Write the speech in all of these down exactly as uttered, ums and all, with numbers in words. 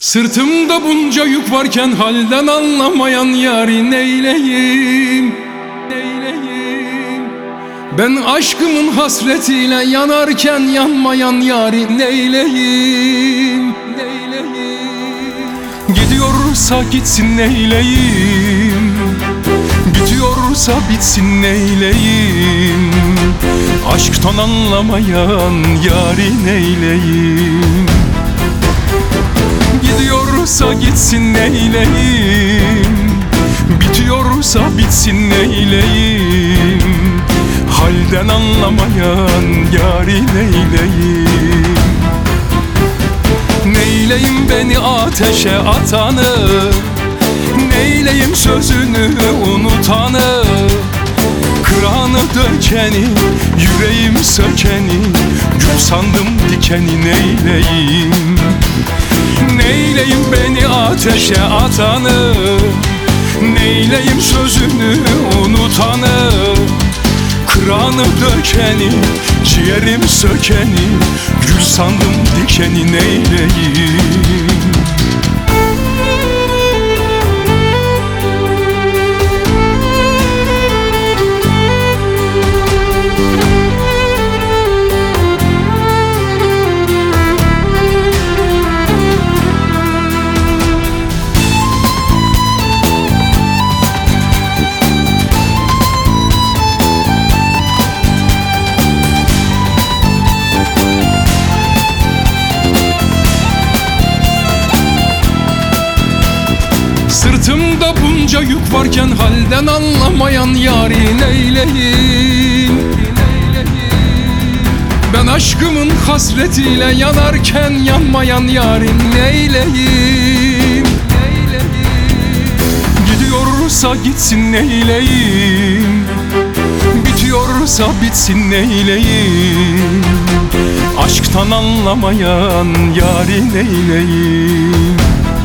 Sırtımda bunca yük varken halden anlamayan yâri neyleyim, neyleyim? Ben aşkımın hasretiyle yanarken yanmayan yâri neyleyim, neyleyim? Gidiyorsa gitsin neyleyim, bitiyorsa bitsin neyleyim? Aşktan anlamayan yâri neyleyim? Gidiyorsa gitsin neyleyim, bitiyorsa bitsin neyleyim? Halden anlamayan yâri neyleyim? Neyleyim beni ateşe atanı, neyleyim sözünü unutanı? Kıranı dökeni, yüreğim sökeni, gül sandım dikeni neyleyim? Neyleyim beni ateşe atanı, neyleyim sözünü unutanı? Kıranı dökeni, ciğerim sökeni, gül sandım dikeni neyleyim? Sırtımda bunca yük varken halden anlamayan yâri neyleyim, neyleyim? Ben aşkımın hasretiyle yanarken yanmayan yâri neyleyim, neyleyim? Gidiyorsa gitsin neyleyim, bitiyorsa bitsin neyleyim? Aşktan anlamayan yâri neyleyim?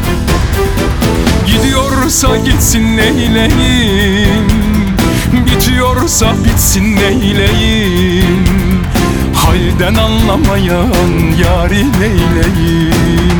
Gidiyorsa gitsin neyleyim, bitiyorsa bitsin neyleyim? Halden anlamayan yâri neyleyim?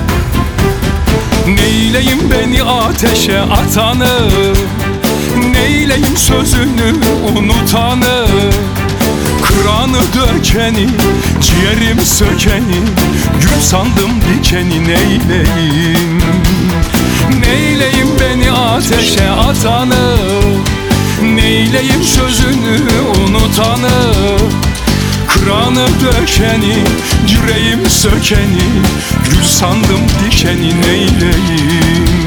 Neyleyim beni ateşe atanı, neyleyim sözünü unutanı? Kıranı dökeni, ciğerim sökeni, gül sandım dikeni neyleyim? Neyleyim beni ateşe atanı, neyleyim sözünü unutanı? Kıranı dökeni, yüreğim sökeni, gül sandım dikeni neyleyim?